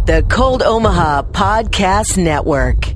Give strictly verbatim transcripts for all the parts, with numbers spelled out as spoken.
The Cold Omaha Podcast Network.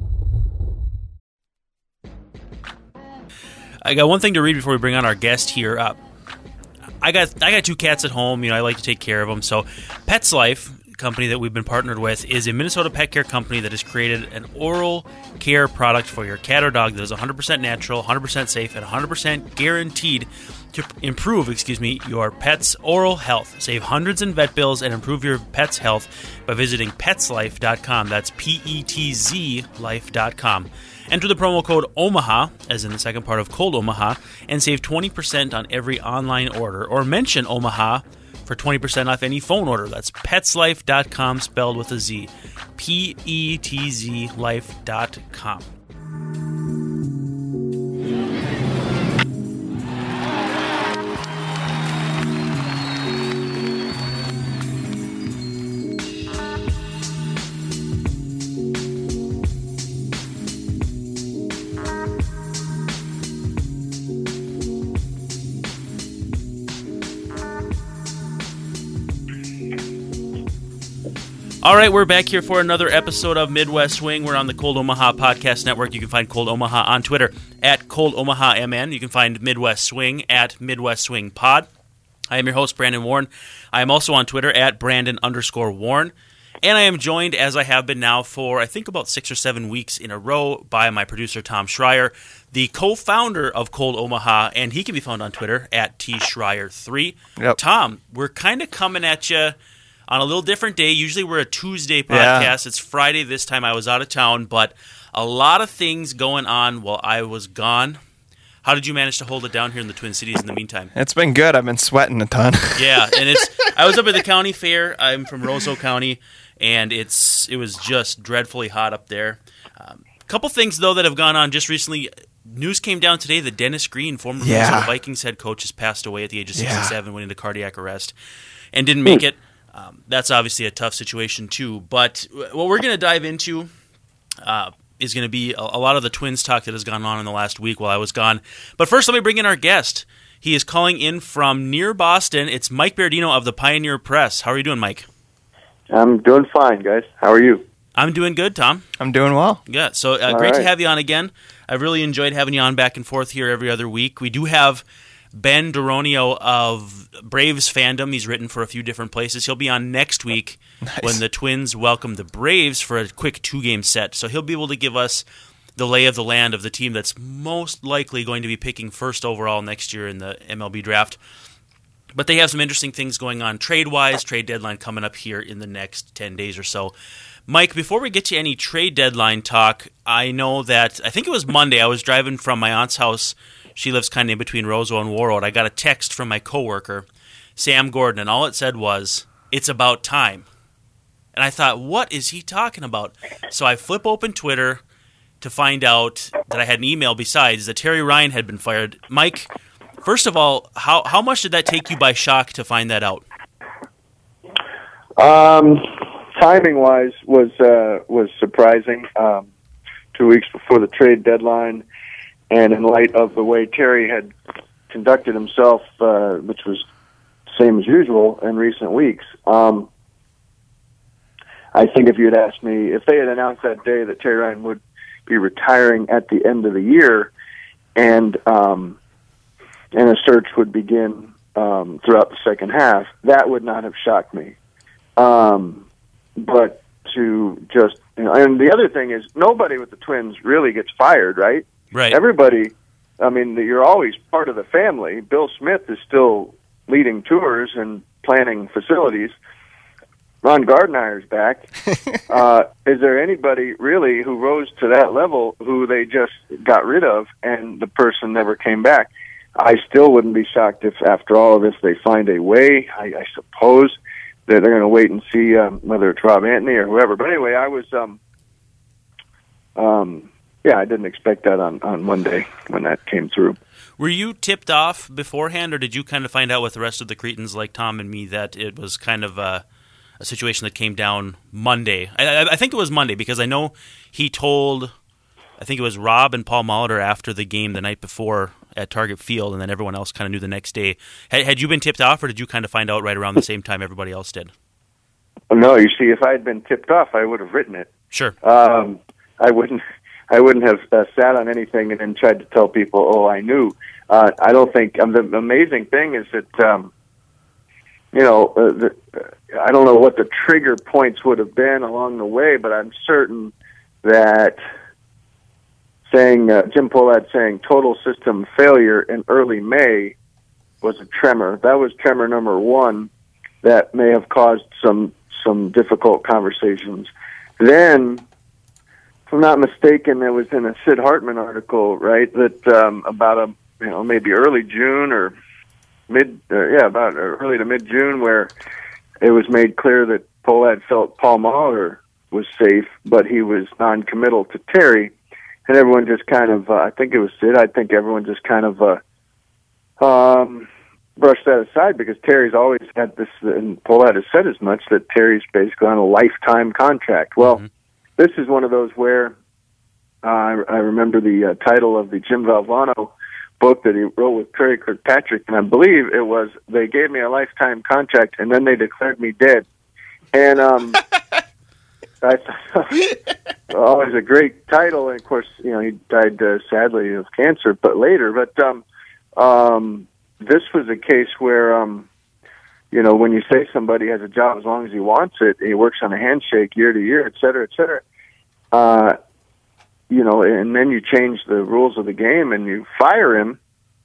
I got one thing to read before we bring on our guest here. Uh, I got I got two cats at home. You know, I like to take care of them. So, Pets Life, company that we've been partnered with, is a Minnesota pet care company that has created an oral care product for your cat or dog that is one hundred percent natural, one hundred percent safe, and one hundred percent guaranteed to improve, excuse me, your pet's oral health. Save hundreds in vet bills and improve your pet's health by visiting pets life dot com. That's P E T Z life dot com. Enter the promo code OMAHA, as in the second part of Cold Omaha, and save twenty percent on every online order. Or mention Omaha for twenty percent off any phone order. That's pets life dot com, spelled with a Z. P E T Z life dot com. All right, we're back here for another episode of Midwest Swing. We're on the Cold Omaha Podcast Network. You can find Cold Omaha on Twitter at Cold Omaha M N. You can find Midwest Swing at Midwest Swing Pod. I am your host, Brandon Warren. I am also on Twitter at Brandon underscore Warren. And I am joined, as I have been now for, I think, about six or seven weeks in a row, by my producer, Tom Schreier, the co-founder of Cold Omaha, and he can be found on Twitter at T Schreier three. Yep. Tom, we're kind of coming at you on a little different day. Usually we're a Tuesday podcast. Yeah. It's Friday this time. I was out of town, but a lot of things going on while I was gone. How did you manage to hold it down here in the Twin Cities in the meantime? It's been good. I've been sweating a ton. Yeah, and it's. I was up at the county fair. I'm from Roseau County, and it's it was just dreadfully hot up there. A um, couple things, though, that have gone on just recently. News came down today that Dennis Green, former yeah. Minnesota Vikings head coach, has passed away at the age of sixty-seven, yeah. went into cardiac arrest, and didn't make it. Um, that's obviously a tough situation, too. But what we're going to dive into uh, is going to be a, a lot of the Twins talk that has gone on in the last week while I was gone. But first, let me bring in our guest. He is calling in from near Boston. It's Mike Berardino of the Pioneer Press. How are you doing, Mike? I'm doing fine, guys. How are you? I'm doing good, Tom. I'm doing well. Yeah, so uh, great right. to have you on again. I've really enjoyed having you on back and forth here every other week. We do have Ben Doronio of Braves Fandom. He's written for a few different places. He'll be on next week nice. when the Twins welcome the Braves for a quick two-game set. So he'll be able to give us the lay of the land of the team that's most likely going to be picking first overall next year in the M L B draft. But they have some interesting things going on trade-wise, trade deadline coming up here in the next ten days or so. Mike, before we get to any trade deadline talk, I know that, I think it was Monday, I was driving from my aunt's house. She lives kind of in between Roseau and Warroad. I got a text from my coworker, Sam Gordon, and all it said was, "It's about time." And I thought, what is he talking about? So I flip open Twitter to find out that I had an email besides that Terry Ryan had been fired. Mike, first of all, how how much did that take you by shock to find that out? Um, timing-wise was uh, was surprising. Um, two weeks before the trade deadline. And in light of the way Terry had conducted himself, uh, which was same as usual in recent weeks, um, I think if you had asked me, if they had announced that day that Terry Ryan would be retiring at the end of the year, and um, and a search would begin um, throughout the second half, that would not have shocked me. Um, but to just, you know, and the other thing is, nobody with the Twins really gets fired, right? Right. Everybody, I mean, you're always part of the family. Bill Smith is still leading tours and planning facilities. Ron Gardenhire's back. uh, is there anybody really who rose to that level who they just got rid of and the person never came back? I still wouldn't be shocked if after all of this they find a way. I, I suppose that they're going to wait and see um, whether it's Rob Anthony or whoever. But anyway, I was... Um, um, Yeah, I didn't expect that on, on Monday when that came through. Were you tipped off beforehand, or did you kind of find out with the rest of the Cretans like Tom and me that it was kind of a, a situation that came down Monday? I, I think it was Monday because I know he told, I think it was Rob and Paul Molitor after the game the night before at Target Field, and then everyone else kind of knew the next day. Had, had you been tipped off, or did you kind of find out right around the same time everybody else did? no, you see, if I had been tipped off, I would have written it. Sure. Um, I wouldn't. I wouldn't have uh, sat on anything and then tried to tell people, "Oh, I knew." Uh, I don't think. Um, the amazing thing is that um, you know, uh, the, uh, I don't know what the trigger points would have been along the way, but I'm certain that saying uh, Jim Pohlad saying total system failure in early May was a tremor. That was tremor number one that may have caused some some difficult conversations. Then, if I'm not mistaken, it was in a Sid Hartman article, right, that um, about a you know maybe early June or mid uh, yeah about early to mid June, where it was made clear that Pohlad felt Paul Mahler was safe, but he was non-committal to Terry, and everyone just kind of uh, I think it was Sid. I think everyone just kind of uh, um, brushed that aside because Terry's always had this, and Pohlad has said as much, that Terry's basically on a lifetime contract. Well, mm-hmm. This is one of those where uh, I, I remember the uh, title of the Jim Valvano book that he wrote with Terry Kirkpatrick, and I believe it was "They gave me a lifetime contract and then they declared me dead." And um, I thought always a great title. And of course, you know, he died uh, sadly of cancer, but later. But um, um, this was a case where, um, you know, when you say somebody has a job as long as he wants it, he works on a handshake year to year, et cetera, et cetera. Uh, you know, and then you change the rules of the game and you fire him.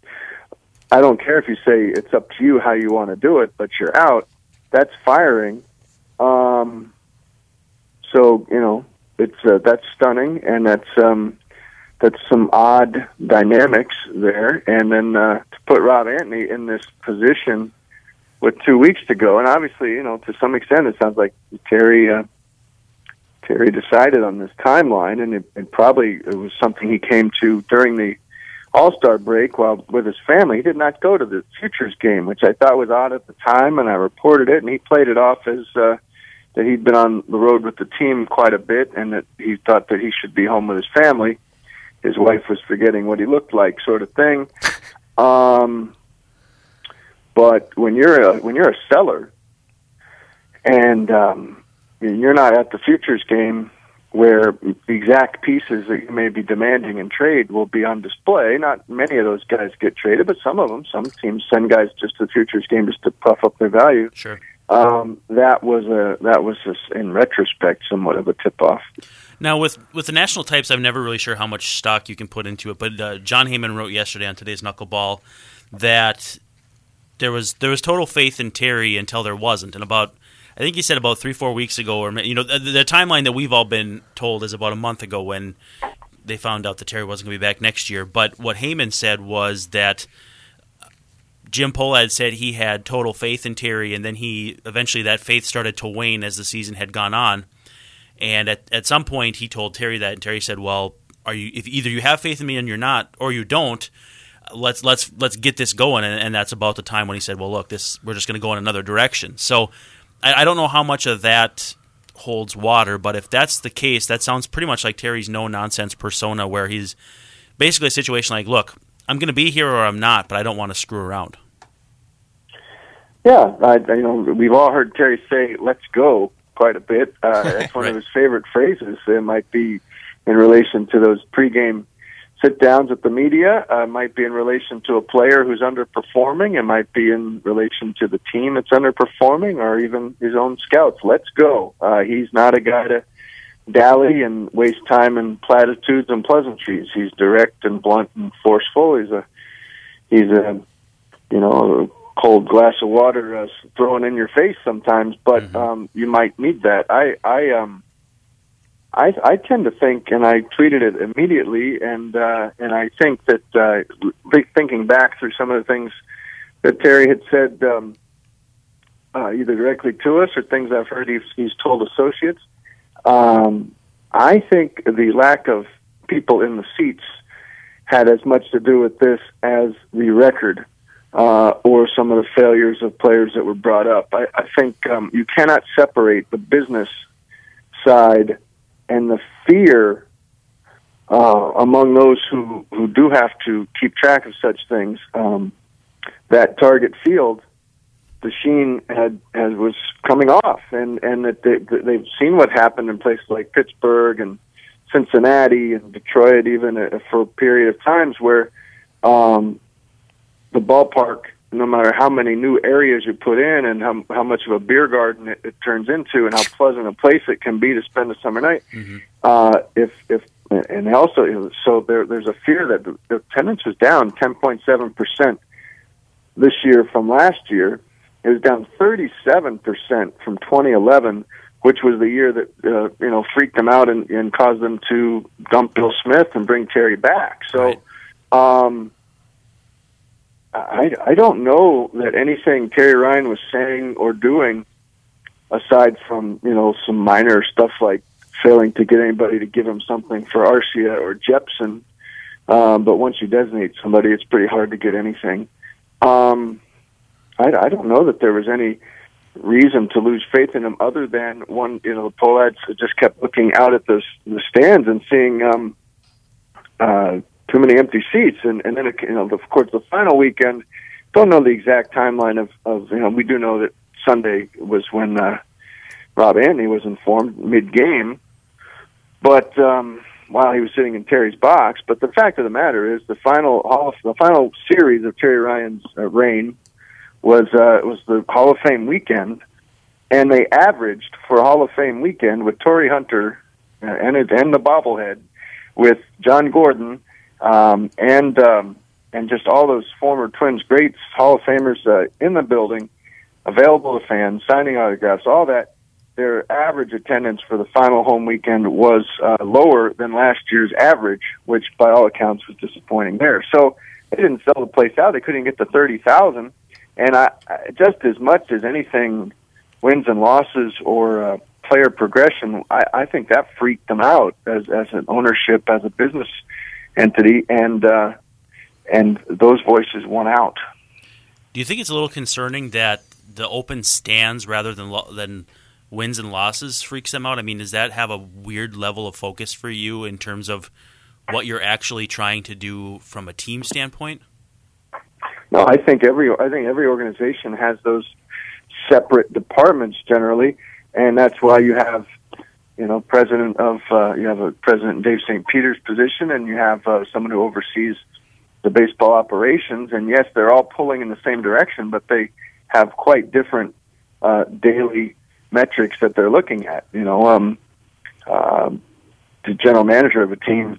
I don't care if you say it's up to you how you want to do it, but you're out. That's firing. Um, so, you know, it's uh, that's stunning, and that's um, that's some odd dynamics there. And then uh, to put Rob Antony in this position with two weeks to go, and obviously, you know, to some extent, it sounds like Terry uh, Terry decided on this timeline, and it, it probably it was something he came to during the All-Star break while with his family. He did not go to the Futures game, which I thought was odd at the time, and I reported it, and he played it off as uh, that he'd been on the road with the team quite a bit, and that he thought that he should be home with his family. His wife was forgetting what he looked like, sort of thing. Um, but when you're a, when you're a seller, and um, you're not at the futures game where the exact pieces that you may be demanding in trade will be on display. Not many of those guys get traded, but some of them, some teams send guys just to the futures game just to puff up their value. Sure. Um, that was a that was just, in retrospect, somewhat of a tip-off. Now, with with the national types, I'm never really sure how much stock you can put into it. But uh, John Heyman wrote yesterday on today's Knuckleball that there was there was total faith in Terry until there wasn't, and about. I think he said about three, four weeks ago, or you know, the, the timeline that we've all been told is about a month ago when they found out that Terry wasn't going to be back next year. But what Heyman said was that Jim Pohlad said he had total faith in Terry, and then he eventually that faith started to wane as the season had gone on. And at at some point, he told Terry that, and Terry said, "Well, are you? If either you have faith in me and you're not, or you don't." Let's let's let's get this going, and, and that's about the time when he said, "Well, look, this we're just going to go in another direction." So. I don't know how much of that holds water, but if that's the case, that sounds pretty much like Terry's no-nonsense persona, where he's basically a situation like, look, I'm going to be here or I'm not, but I don't want to screw around. Yeah, I, you know, we've all heard Terry say, let's go, quite a bit. Uh, that's one right. of his favorite phrases. It might be in relation to those pregame sit-downs with the media, uh, might be in relation to a player who's underperforming, it might be in relation to the team that's underperforming, or even his own scouts. Let's go. Uh, he's not a guy to dally and waste time in platitudes and pleasantries. He's direct and blunt and forceful. He's a, he's a, you know, a cold glass of water uh, thrown in your face sometimes, but mm-hmm. um, you might need that. I, I, um, I, I tend to think, and I tweeted it immediately, and uh, and I think that uh, thinking back through some of the things that Terry had said, um, uh, either directly to us or things I've heard he's, he's told associates, um, I think the lack of people in the seats had as much to do with this as the record uh, or some of the failures of players that were brought up. I, I think um, you cannot separate the business side and the fear uh, among those who, who do have to keep track of such things, um, that target field the sheen had, had was coming off, and and that they, they've seen what happened in places like Pittsburgh and Cincinnati and Detroit, even uh, for a period of times where um, the ballpark, no matter how many new areas you put in and how how much of a beer garden it, it turns into, and how pleasant a place it can be to spend a summer night, mm-hmm. uh, if if and also so there there's a fear that the, the attendance was down ten point seven percent this year from last year. It was down thirty-seven percent from twenty eleven, which was the year that uh, you know freaked them out and, and caused them to dump Bill Smith and bring Terry back. So, right. um, I I don't know that anything Terry Ryan was saying or doing, aside from you know some minor stuff like failing to get anybody to give him something for Arcia or Jepson. Um, but once you designate somebody, it's pretty hard to get anything. Um, I, I don't know that there was any reason to lose faith in him other than one, you know, the Pohlads just kept looking out at the, the stands and seeing um, uh, too many empty seats. And, and then, it, you know, of course, the final weekend, don't know the exact timeline of, of you know, we do know that Sunday was when uh, Rob Antony was informed mid-game, but um, while he was sitting in Terry's box. But the fact of the matter is the final Hall of, the final series of Terry Ryan's uh, reign was uh, was the Hall of Fame weekend, and they averaged for Hall of Fame weekend with Torrey Hunter uh, and it, and the bobblehead, with John Gordon um, and um, and just all those former Twins greats, Hall of Famers uh, in the building, available to fans, signing autographs, all that. Their average attendance for the final home weekend was uh, lower than last year's average, which by all accounts was disappointing there. So they didn't sell the place out; they couldn't get to thirty thousand. And I, I, just as much as anything, wins and losses or uh, player progression, I, I think that freaked them out as as an ownership, as a business entity, and uh, and those voices won out. Do you think it's a little concerning that the open stands rather than lo- than wins and losses freaks them out? I mean, does that have a weird level of focus for you in terms of what you're actually trying to do from a team standpoint? No, I think every I think every organization has those separate departments generally, and that's why you have, you know, president of uh, you have a president in Dave Saint Peter's position, and you have uh, someone who oversees the baseball operations. And yes, they're all pulling in the same direction, but they have quite different uh, daily metrics that they're looking at. You know, um, uh, the general manager of a team,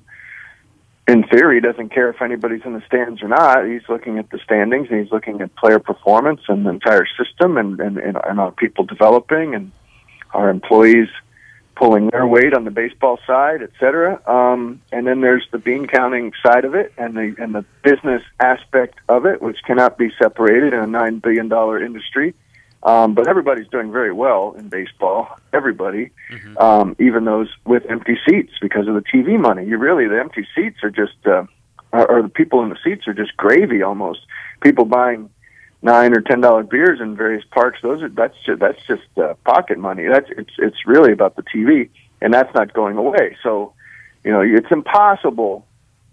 in theory, doesn't care if anybody's in the stands or not. He's looking at the standings, and he's looking at player performance and the entire system, and, and, and our people developing, and our employees pulling their weight on the baseball side, et cetera. Um, and then there's the bean counting side of it, and the and the business aspect of it, which cannot be separated in a nine billion dollar industry. Um, but everybody's doing very well in baseball. Everybody, mm-hmm. um, even those with empty seats because of the T V money. You really, the empty seats are just, uh, or the people in the seats are just gravy almost. People buying nine or ten dollar beers in various parks. Those are that's just, that's just uh, pocket money. That's it's it's really about the T V, and that's not going away. So, you know, it's impossible.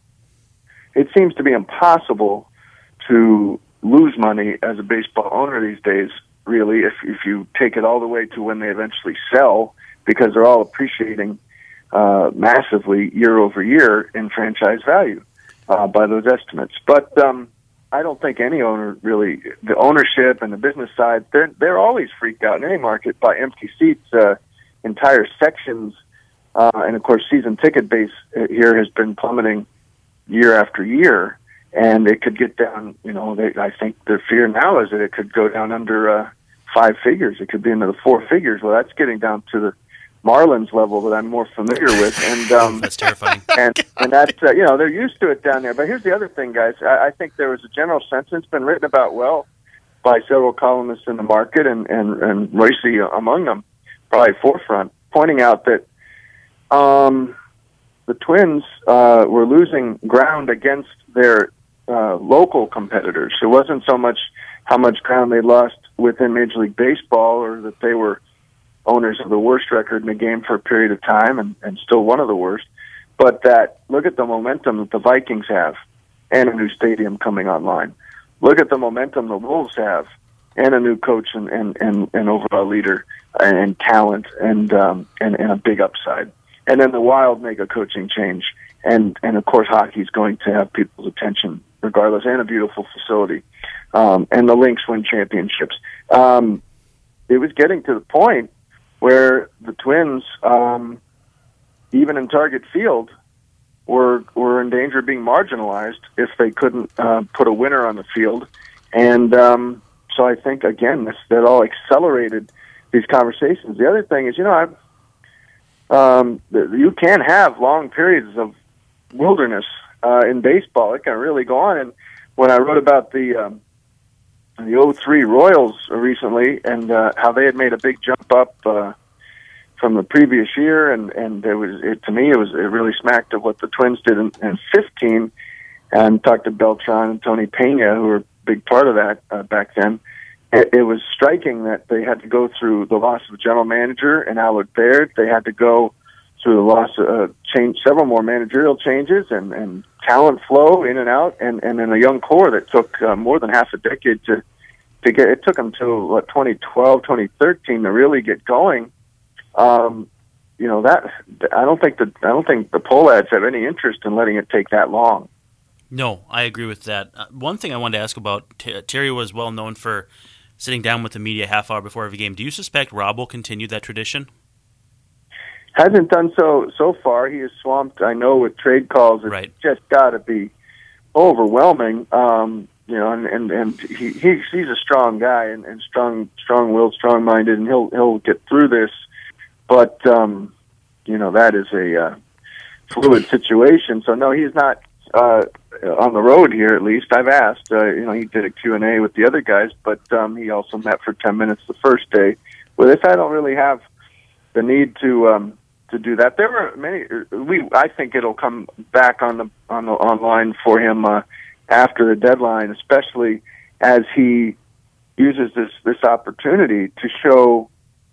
It seems to be impossible to lose money as a baseball owner these days. Really, if if you take it all the way to when they eventually sell, because they're all appreciating uh, massively year over year in franchise value uh, by those estimates. But um, I don't think any owner really, the ownership and the business side, they're they're always freaked out in any market by empty seats, uh, entire sections, uh, and of course, season ticket base here has been plummeting year after year. And it could get down, you know, they, I think the fear now is that it could go down under uh, five figures. It could be into the four figures. Well, that's getting down to the Marlins level that I'm more familiar with. And um, that's terrifying. And, and that's, uh, you know, they're used to it down there. But here's the other thing, guys. I, I think there was a general sense, it's been written about well by several columnists in the market, and, and, and Royce among them, probably forefront, pointing out that um, the Twins uh, were losing ground against their Uh, local competitors. It wasn't so much how much ground they lost within Major League Baseball, or that they were owners of the worst record in the game for a period of time and, and still one of the worst, but that look at the momentum that the Vikings have and a new stadium coming online. Look at the momentum the Wolves have and a new coach and, and, and, and overall leader and, and talent and, um, and and a big upside. And then the Wild make a coaching change, and and of course hockey's going to have people's attention regardless, and a beautiful facility. Um, and the Lynx win championships. Um, it was getting to the point where the Twins, um, even in Target Field, were were in danger of being marginalized if they couldn't uh, put a winner on the field. And um, so I think, again, this, that all accelerated these conversations. The other thing is, you know, I've, um, you can have long periods of wilderness uh, in baseball. It can really go on. And when I wrote about the um, the oh three Royals recently and uh, how they had made a big jump up uh, from the previous year, and and it was it, to me it was it really smacked of what the Twins did in, in fifteen, and talked to Beltran and Tony Pena, who were a big part of that uh, back then. It, it was striking that they had to go through the loss of a general manager and Allard Baird. They had to go through the loss of uh, change several more managerial changes and, and talent flow in and out, and and then a young core that took uh, more than half a decade to to get. It took them to what twenty twelve, twenty thirteen to really get going. Um, you know that I don't think the I don't think the Pohlads have any interest in letting it take that long. No, I agree with that. Uh, one thing I wanted to ask about, T- Terry was well known for sitting down with the media half hour before every game. Do you suspect Rob will continue that tradition? Hasn't done so so far. He is swamped, I know, with trade calls. It's right. just got to be overwhelming. Um, you know, and and, and he, he he's a strong guy and, and strong strong-willed, strong-minded, and he'll he'll get through this. But um, you know, that is a uh, fluid situation. So no, he's not uh, on the road here. At least I've asked. Uh, you know, he did a Q and A with the other guys, but um, he also met for ten minutes the first day. With this, I don't really have the need to. Um, to do that. There were many, we, I think it'll come back on the, on the online for him, uh, after the deadline, especially as he uses this, this opportunity to show,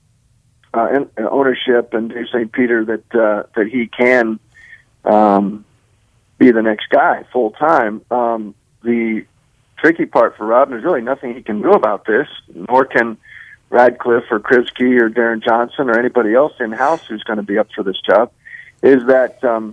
uh, in, in ownership and Dave Saint Peter that, uh, that he can, um, be the next guy full time. Um, the tricky part for Rob, there's really nothing he can do about this, nor can Radcliffe or Krivsky or Darren Johnson or anybody else in-house who's going to be up for this job, is that um,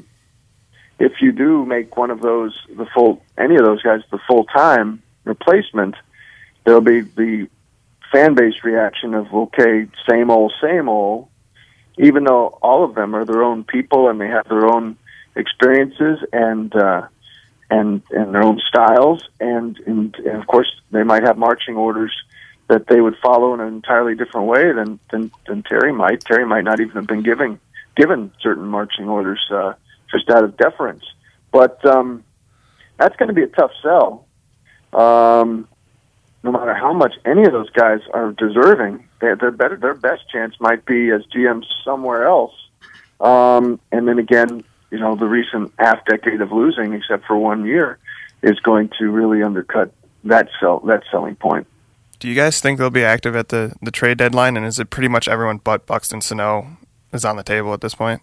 if you do make one of those, the full, any of those guys, the full-time replacement, there'll be the fan-based reaction of, okay, same old, same old, even though all of them are their own people and they have their own experiences and uh, and and their own styles, and, and, and, of course, they might have marching orders that they would follow in an entirely different way than, than, than Terry might. Terry might not even have been giving, given certain marching orders uh, just out of deference. But um, that's going to be a tough sell. Um, no matter how much any of those guys are deserving, they, they're better. Their best chance might be as G Ms somewhere else. Um, and then again, you know, the recent half decade of losing, except for one year, is going to really undercut that sell that selling point. Do you guys think they'll be active at the, the trade deadline, and is it pretty much everyone but Buxton Sano is on the table at this point?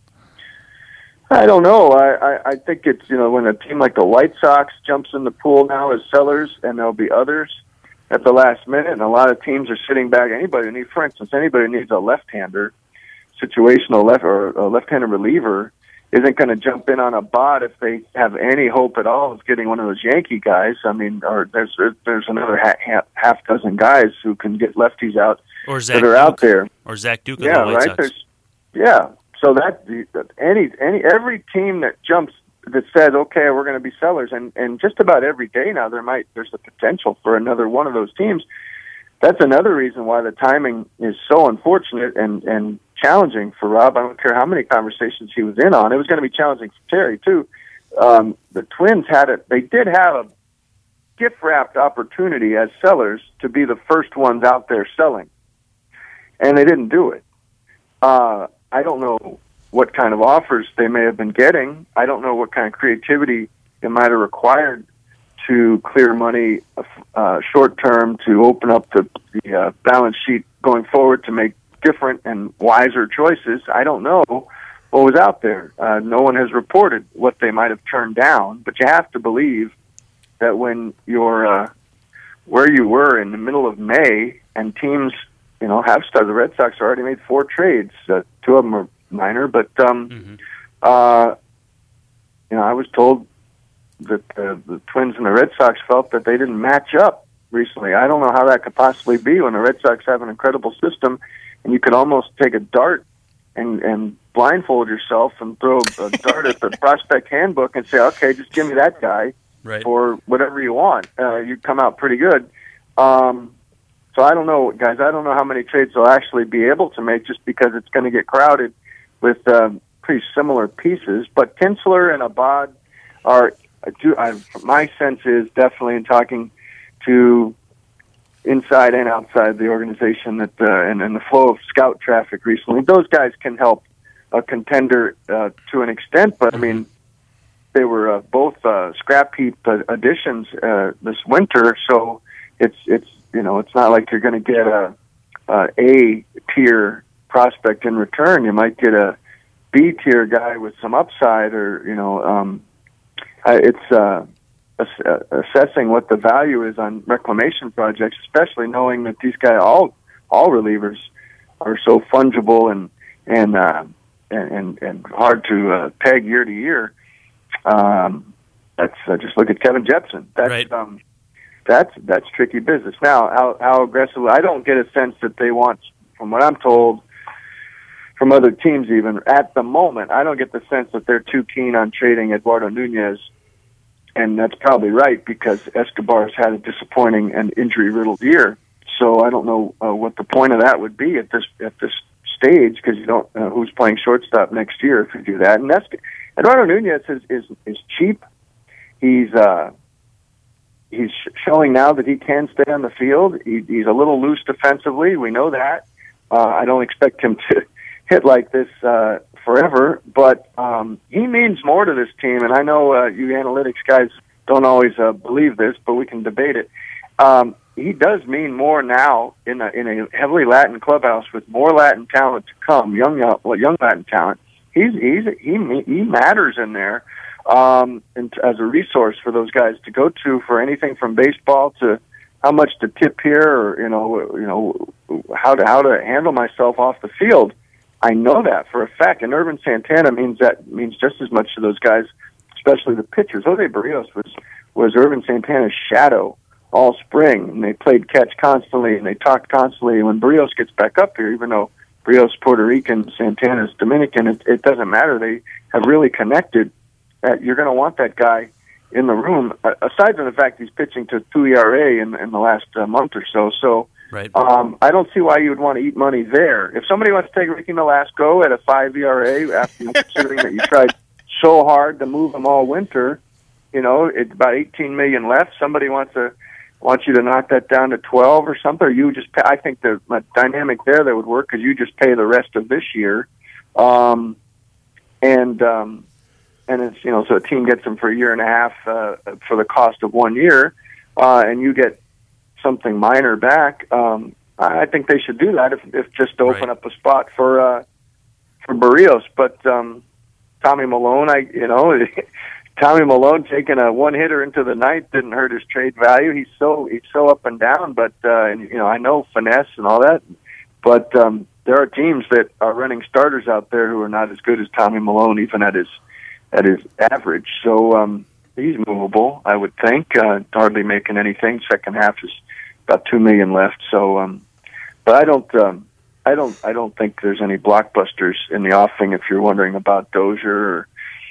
I don't know. I, I, I think it's, you know, when a team like the White Sox jumps in the pool now as sellers, and there'll be others at the last minute, and a lot of teams are sitting back. Anybody who needs, for instance, anybody who needs a left-hander, situational left or a left-handed reliever, isn't going to jump in on a bot if they have any hope at all of getting one of those Yankee guys. I mean, or there's there's another half, half dozen guys who can get lefties out or Zach that are Duke, out there. Or Zach Duke. Yeah, of the White right. Sox. There's, yeah. So that any any every team that jumps that says, okay, we're going to be sellers, and and just about every day now there might there's the potential for another one of those teams. That's another reason why the timing is so unfortunate and and challenging for Rob. I don't care how many conversations he was in on. It was going to be challenging for Terry too. Um, the Twins had it. They did have a gift-wrapped opportunity as sellers to be the first ones out there selling, and they didn't do it. Uh, I don't know what kind of offers they may have been getting. I don't know what kind of creativity it might have required to clear money uh, short-term to open up the, the uh, balance sheet going forward to make different and wiser choices. I don't know what was out there. Uh, no one has reported what they might have turned down, but you have to believe that when your uh, where you were in the middle of May, and teams, you know, have started. The Red Sox already made four trades. Uh, two of them are minor, but um, mm-hmm. uh, you know, I was told that uh, the Twins and the Red Sox felt that they didn't match up recently. I don't know how that could possibly be when the Red Sox have an incredible system, and you could almost take a dart and and blindfold yourself and throw a dart at the prospect handbook and say, okay, just give me that guy right. for whatever you want. Uh, you come out pretty good. Um, so I don't know, guys. I don't know how many trades they'll actually be able to make just because it's going to get crowded with um, pretty similar pieces. But Kinsler and Abad are, I, my sense is definitely in talking to inside and outside the organization that uh, and, and the flow of scout traffic recently, those guys can help a contender uh, to an extent. But I mean, they were uh, both uh, scrap heap additions uh, this winter, so it's it's you know it's not like you're going to get a, a A tier prospect in return. You might get a B tier guy with some upside, or you know, um, it's. Uh, assessing what the value is on reclamation projects, especially knowing that these guys, all all relievers, are so fungible and and uh, and and hard to uh, peg year to year. Um, that's uh, just look at Kevin Jepson. That's right. um, that's that's tricky business. Now, how how aggressively? I don't get a sense that they want, from what I'm told, from other teams even at the moment. I don't get the sense that they're too keen on trading Eduardo Nunez. And that's probably right because Escobar's had a disappointing and injury-riddled year. So I don't know uh, what the point of that would be at this at this stage because you don't uh, who's playing shortstop next year if you do that. And that's Eduardo Nunez is is, is cheap. He's uh, he's showing now that he can stay on the field. He, he's a little loose defensively. We know that. Uh, I don't expect him to hit like this uh, forever, but um, he means more to this team. And I know uh, you analytics guys don't always uh, believe this, but we can debate it. Um, he does mean more now in a, in a heavily Latin clubhouse with more Latin talent to come, young young Latin talent. He's he's he he matters in there um, and as a resource for those guys to go to for anything from baseball to how much to tip here, or you know you know how to how to handle myself off the field. I know that for a fact, and Irvin Santana means that means just as much to those guys, especially the pitchers. Jose Barrios was was Irvin Santana's shadow all spring, and they played catch constantly, and they talked constantly. When Barrios gets back up here, even though Barrios Puerto Rican, Santana's Dominican, it, it doesn't matter. They have really connected. That you're going to want that guy in the room. Uh, aside from the fact he's pitching to two E R A in, in the last uh, month or so, so. Right. Um, I don't see why you would want to eat money there. If somebody wants to take Ricky Nolasco at a five E R A, after considering that you tried so hard to move him all winter, you know, it's about eighteen million left. Somebody wants to wants you to knock that down to twelve or something. Or you just pay, I think the dynamic there that would work because you just pay the rest of this year, um, and um, and it's you know so a team gets them for a year and a half uh, for the cost of one year, uh, and you get something minor back. Um, I think they should do that if, if just to open right. up a spot for uh, for Barrios. But um, Tommy Malone, I you know, Tommy Malone taking a one hitter into the ninth didn't hurt his trade value. He's so he's so up and down. But uh, and, you know, I know finesse and all that. But um, there are teams that are running starters out there who are not as good as Tommy Malone, even at his at his average. So um, he's movable, I would think. Uh, hardly making anything. Second half is about two million left. So, um, but I don't, um, I don't, I don't think there's any blockbusters in the offing. If you're wondering about Dozier, or,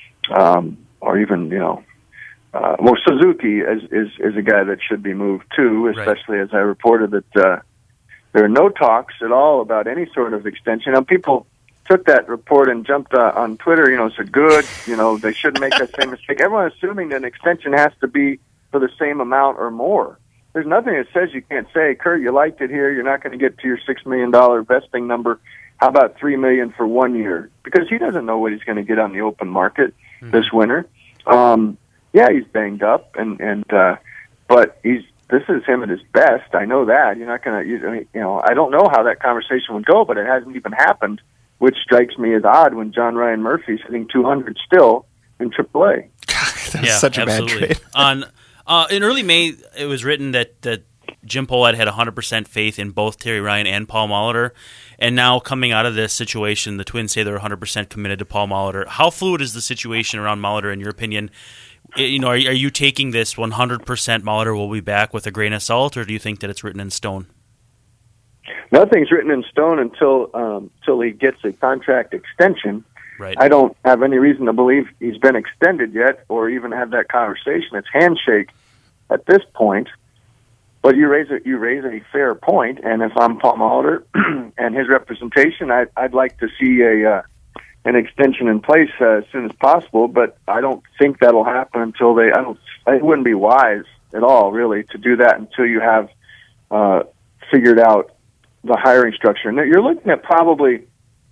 um, or even you know, uh, well, Suzuki is, is is a guy that should be moved too. Especially right. as I reported that uh, there are no talks at all about any sort of extension. Now, people took that report and jumped uh, on Twitter. You know, said good. You know, they shouldn't make that same mistake. Everyone assuming that an extension has to be for the same amount or more. There's nothing that says you can't say, Kurt, you liked it here. You're not going to get to your six million dollars vesting number. How about three million dollars for one year? Because he doesn't know what he's going to get on the open market mm-hmm. this winter. Um, yeah, he's banged up, and and uh, but he's this is him at his best. I know that. You're not going to, you know, I don't know how that conversation would go, but it hasn't even happened, which strikes me as odd when John Ryan Murphy's hitting two hundred still in triple A. God, that's yeah, such a absolutely. bad trade. On Uh, in early May, it was written that, that Jim Pohlad had one hundred percent faith in both Terry Ryan and Paul Molitor, and now coming out of this situation, the Twins say they're one hundred percent committed to Paul Molitor. How fluid is the situation around Molitor, in your opinion? You know, are, are you taking this one hundred percent Molitor will be back with a grain of salt, or do you think that it's written in stone? Nothing's written in stone until um, until he gets a contract extension. Right. I don't have any reason to believe he's been extended yet, or even had that conversation. It's handshake at this point. But you raise a you raise a fair point, and if I'm Paul Molitor and his representation, I'd, I'd like to see a uh, an extension in place uh, as soon as possible. But I don't think that'll happen until they. I don't. It wouldn't be wise at all, really, to do that until you have uh, figured out the hiring structure. And you're looking at probably,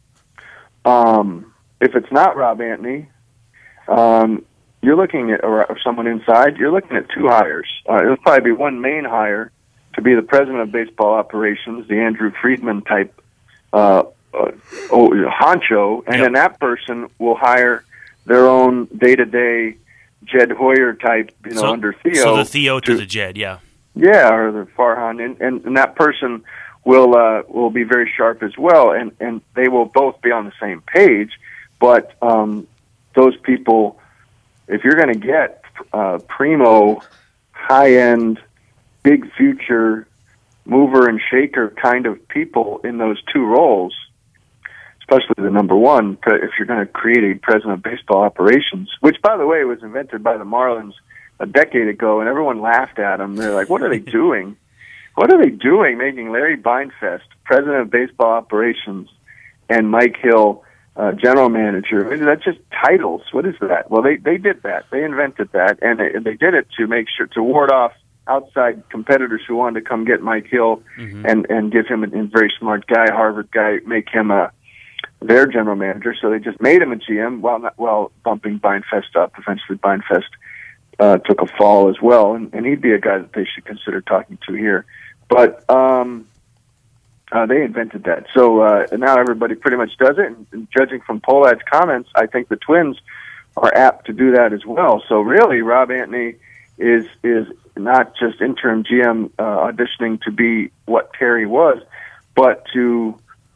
um, if it's not Rob Antony, um, you're looking at or, or someone inside. You're looking at two hires. Uh, it'll probably be one main hire to be the president of baseball operations, the Andrew Friedman type uh, uh, oh, honcho, and yep. then that person will hire their own day-to-day Jed Hoyer type, you know, so, under Theo. So the Theo to, to the Jed, yeah, yeah, or the Farhan, and, and, and that person will uh, will be very sharp as well, and, and they will both be on the same page. But um, those people, if you're going to get uh, primo, high-end, big future, mover and shaker kind of people in those two roles, especially the number one, if you're going to create a president of baseball operations, which, by the way, was invented by the Marlins a decade ago, and everyone laughed at them. They're like, what are they doing? What are they doing making Larry Beinfest president of baseball operations and Mike Hill uh, general manager? That's just titles. What is that? Well, they, they did that. They invented that, and they, they did it to make sure, to ward off outside competitors who wanted to come get Mike Hill mm-hmm. and, and give him a, a very smart guy, Harvard guy, make him a their general manager. So they just made him a G M while not, while bumping Beinfest up. Eventually, Beinfest uh, took a fall as well, and, and he'd be a guy that they should consider talking to here. But um, uh, they invented that. So uh, now everybody pretty much does it. And, and judging from Pohlad's comments, I think the Twins are apt to do that as well. So really, Rob Antony is is not just interim G M uh, auditioning to be what Terry was, but to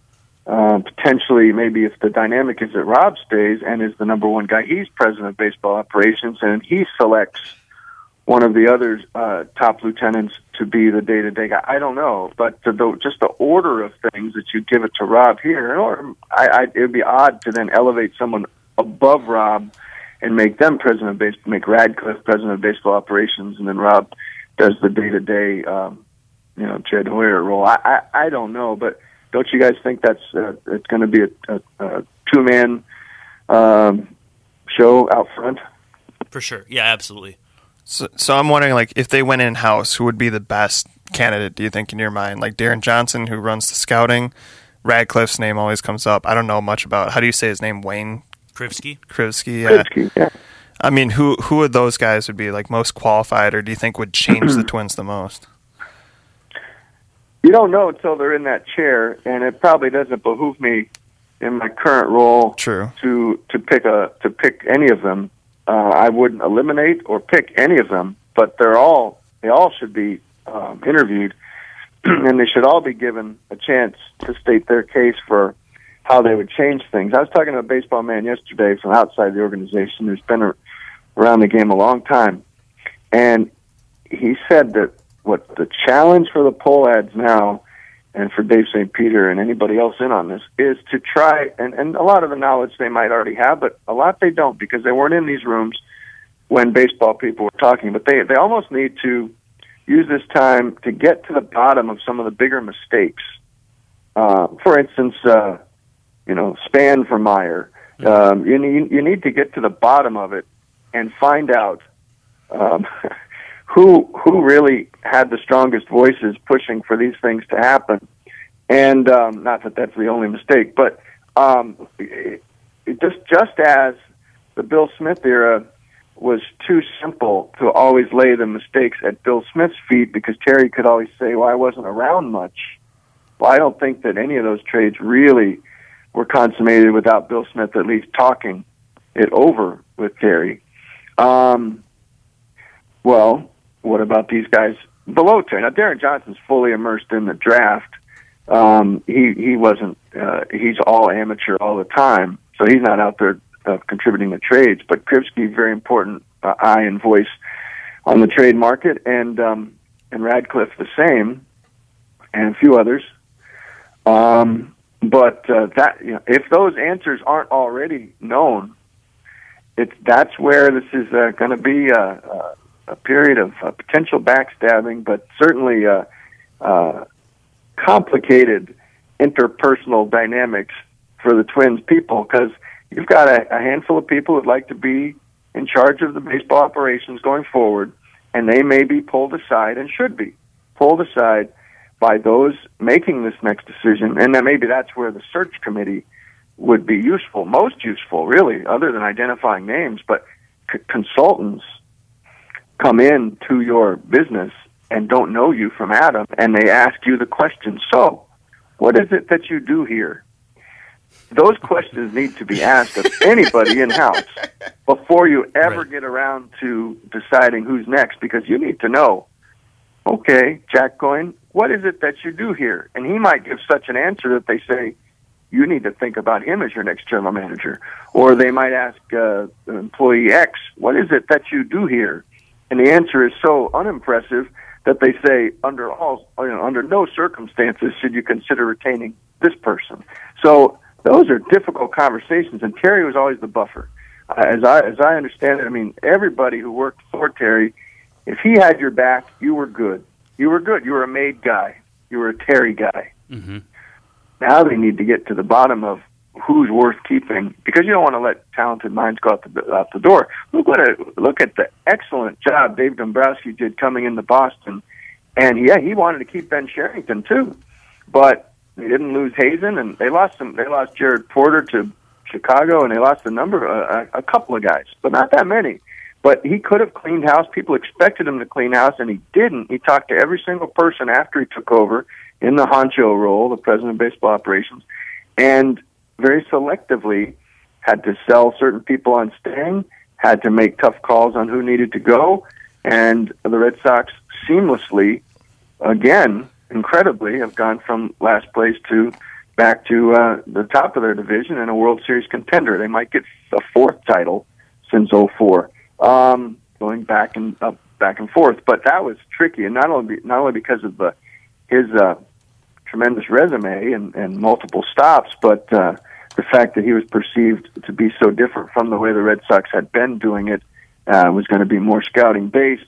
uh, potentially, maybe if the dynamic is that Rob stays and is the number one guy, he's president of baseball operations, and he selects one of the other uh, top lieutenants to be the day-to-day guy. I don't know, but the, the, just the order of things that you give it to Rob here, or I, I, it would be odd to then elevate someone above Rob and make them president of baseball, make Radcliffe president of baseball operations, and then Rob does the day-to-day, um, you know, Jed Hoyer role. I, I, I don't know, but don't you guys think that's uh, it's going to be a, a, a two-man um, show out front? For sure, yeah, absolutely. So, so I'm wondering, like, if they went in-house, who would be the best candidate, do you think, in your mind? Like Darren Johnson, who runs the scouting. Radcliffe's name always comes up. I don't know much about, how do you say his name, Wayne? Krivsky? Krivsky, yeah. Krivsky, yeah. I mean, who who of those guys would be, like, most qualified, or do you think would change the Twins the most? You don't know until they're in that chair, and it probably doesn't behoove me in my current role True. to to pick a to pick any of them. Uh, I wouldn't eliminate or pick any of them, but they're all they all should be um, interviewed, and they should all be given a chance to state their case for how they would change things. I was talking to a baseball man yesterday from outside the organization who's been around the game a long time, and he said that what the challenge for the Pohlads now, and for Dave Saint Peter and anybody else in on this, is to try, and, and a lot of the knowledge they might already have, but a lot they don't, because they weren't in these rooms when baseball people were talking, but they, they almost need to use this time to get to the bottom of some of the bigger mistakes. Uh, for instance, uh, you know, Span for Meyer. Um, you, need, you need to get to the bottom of it and find out um, who who really had the strongest voices pushing for these things to happen. And um, not that that's the only mistake, but um, it, it just just as the Bill Smith era was too simple to always lay the mistakes at Bill Smith's feet, because Terry could always say, well, I wasn't around much. Well, I don't think that any of those trades really were consummated without Bill Smith at least talking it over with Terry. Um, well, what about these guys below Terry. Now, Darren Johnson's fully immersed in the draft. Um, he he wasn't. Uh, he's all amateur all the time, so he's not out there uh, contributing to trades. But Krivsky, very important uh, eye and voice on the trade market, and um, and Radcliffe the same, and a few others. Um, but uh, that you know, if those answers aren't already known, it's that's where this is uh, going to be a, a, a period of uh, potential backstabbing, but certainly uh, uh, complicated interpersonal dynamics for the Twins people, because you've got a, a handful of people who'd like to be in charge of the baseball operations going forward, and they may be pulled aside, and should be pulled aside by those making this next decision, and then maybe that's where the search committee would be useful, most useful, really, other than identifying names. But c- consultants come in to your business and don't know you from Adam, and they ask you the question, so, what is it that you do here? Those questions need to be asked of anybody in-house before you ever right. get around to deciding who's next, because you need to know, okay, Jack Coyne, what is it that you do here? And he might give such an answer that they say, you need to think about him as your next general manager. Or they might ask uh, employee X, what is it that you do here? And the answer is so unimpressive that they say, under all, you know, under no circumstances should you consider retaining this person. So those are difficult conversations, and Terry was always the buffer. Uh, as I as I understand it, I mean, everybody who worked for Terry, if he had your back, you were good. You were good. You were a made guy. You were a Terry guy. Mm-hmm. Now they need to get to the bottom of who's worth keeping, because you don't want to let talented minds go out the out the door. Look what a, look at the excellent job Dave Dombrowski did coming into Boston, and yeah, he wanted to keep Ben Sherrington too, but they didn't lose Hazen, and they lost some. They lost Jared Porter to Chicago, and they lost a number, uh, a, a couple of guys, but not that many. But he could have cleaned house. People expected him to clean house, and he didn't. He talked to every single person after he took over in the honcho role, the president of baseball operations, and very selectively had to sell certain people on staying, had to make tough calls on who needed to go, and the Red Sox seamlessly, again, incredibly, have gone from last place to back to uh, the top of their division and a World Series contender. They might get a fourth title since oh four. Um, going back and up, back and forth, but that was tricky, and not only not only because of the his uh, tremendous resume and, and multiple stops, but uh, the fact that he was perceived to be so different from the way the Red Sox had been doing it, uh, was going to be more scouting based,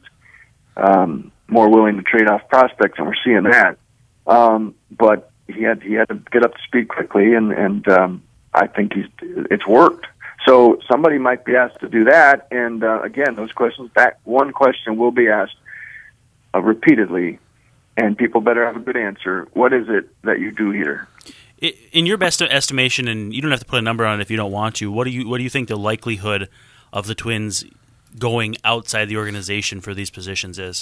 um, more willing to trade off prospects, and we're seeing that. Um, but he had he had to get up to speed quickly, and and um, I think he's it's worked. So somebody might be asked to do that, and uh, again, those questions, that one question will be asked uh, repeatedly, and people better have a good answer. What is it that you do here? In your best estimation, and you don't have to put a number on it if you don't want to, what do you what do you think the likelihood of the Twins going outside the organization for these positions is?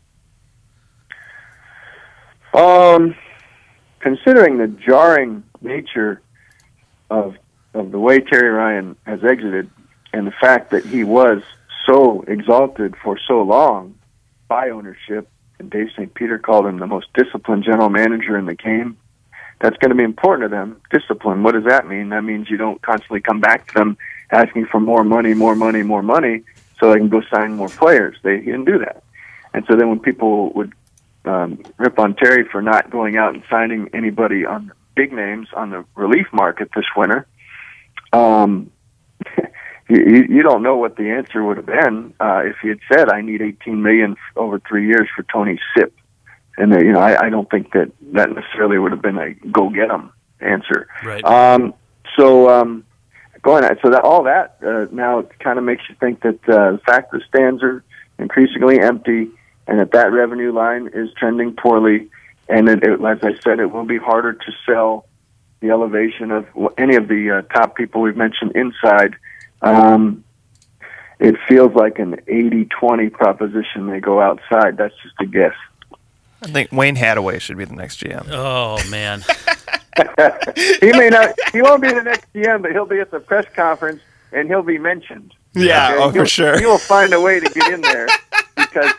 Um, considering the jarring nature of of the way Terry Ryan has exited, and the fact that he was so exalted for so long by ownership, and Dave Saint Peter called him the most disciplined general manager in the game, that's going to be important to them. Discipline, what does that mean? That means you don't constantly come back to them asking for more money, more money, more money, so they can go sign more players. They he didn't do that. And so then when people would um, rip on Terry for not going out and signing anybody on the big names on the relief market this winter, Um, you, you don't know what the answer would have been uh, if he had said, "I need eighteen million dollars over three years for Tony Sipp," and uh, you know, I, I don't think that that necessarily would have been a "go get him" answer. Right. Um, so um, going on, so that all that uh, now kind of makes you think that uh, the fact that the stands are increasingly empty, and that that revenue line is trending poorly, and it, it, as I said, it will be harder to sell the elevation of any of the uh, top people we've mentioned inside. Um, it feels like an eighty twenty proposition. They go outside. That's just a guess. I think Wayne Hathaway should be the next G M. Oh, man. He may not, he won't be the next G M, but he'll be at the press conference, and he'll be mentioned. Yeah, okay? oh, he'll, for sure. He will find a way to get in there, because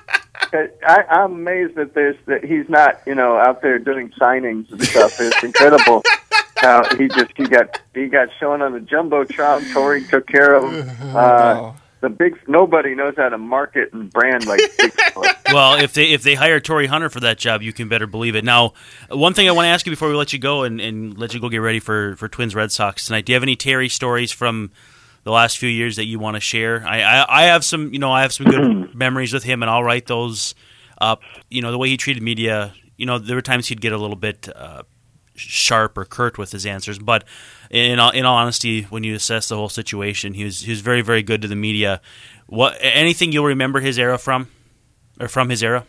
I, I'm amazed that there's that he's not, you know, out there doing signings and stuff. It's incredible how he just he got he got shown on the jumbotron. Torey took care of him. Uh, the big nobody knows how to market and brand like Bigfoot. Well, if they if they hire Torrey Hunter for that job, you can better believe it. Now, one thing I want to ask you before we let you go and, and let you go get ready for, for Twins Red Sox tonight. Do you have any Terry stories from the last few years that you want to share? I, I, I have some, you know, I have some good memories with him, and I'll write those up. You know, the way he treated media. You know, there were times he'd get a little bit uh, sharp or curt with his answers, but in all, in all honesty, when you assess the whole situation, he was he was very very good to the media. What anything you'll remember his era from? Or from his era?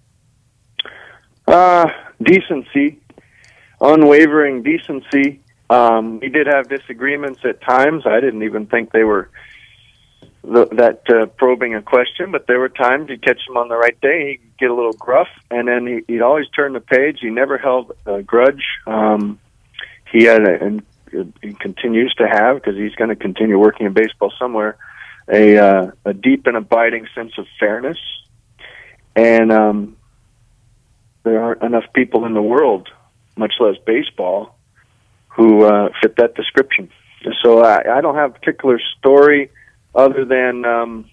Uh, decency, unwavering decency. Um, we did have disagreements at times. I didn't even think they were the, that uh, probing a question, but there were times you'd catch him on the right day, he'd get a little gruff, and then he, he'd always turn the page. He never held a grudge. Um, he had, a, and he continues to have, because he's going to continue working in baseball somewhere, a, uh, a deep and abiding sense of fairness. And um, there aren't enough people in the world, much less baseball, who uh, fit that description. So I, I don't have a particular story other than um,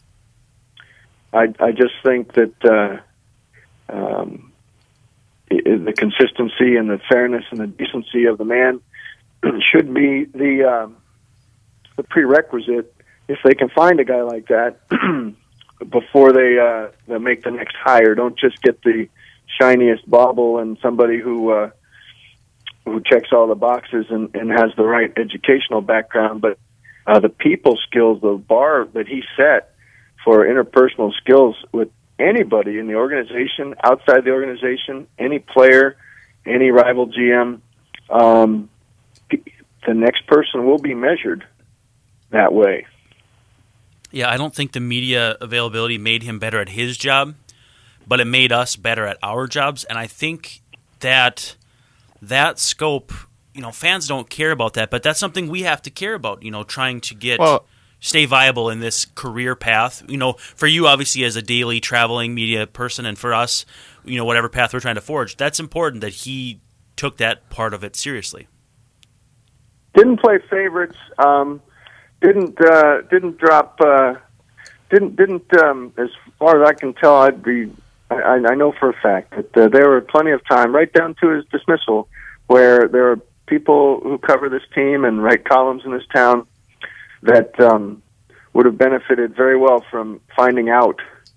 I, I just think that uh, um, the consistency and the fairness and the decency of the man should be the um, the prerequisite if they can find a guy like that. Before they, uh, they make the next hire. Don't just get the shiniest bauble and somebody who uh, who checks all the boxes and, and has the right educational background, but uh, the people skills, the bar that he set for interpersonal skills with anybody in the organization, outside the organization, any player, any rival G M, um, the next person will be measured that way. Yeah, I don't think the media availability made him better at his job, but it made us better at our jobs. And I think that that scope, you know, fans don't care about that, but that's something we have to care about, you know, trying to get well, stay viable in this career path. You know, for you, obviously, as a daily traveling media person, and for us, you know, whatever path we're trying to forge, that's important that he took that part of it seriously. Didn't play favorites. Um Didn't uh, didn't drop. Uh, didn't didn't. Um, as far as I can tell, I'd be. I, I know for a fact that uh, there were plenty of time, right down to his dismissal, where there are people who cover this team and write columns in this town that um, would have benefited very well from finding out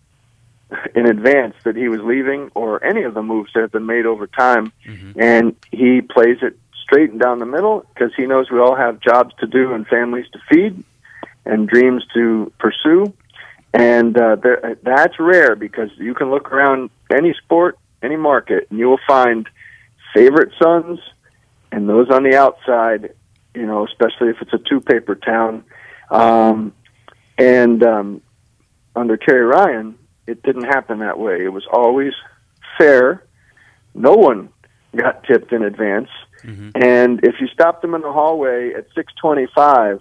in advance that he was leaving, or any of the moves that have been made over time, mm-hmm. and he plays it straight and down the middle, because he knows we all have jobs to do and families to feed and dreams to pursue. And uh, there, that's rare, because you can look around any sport, any market, and you will find favorite sons and those on the outside, you know, especially if it's a two-paper town. Um, and um, under Terry Ryan, it didn't happen that way. It was always fair. No one got tipped in advance. Mm-hmm. And if you stopped them in the hallway at six twenty-five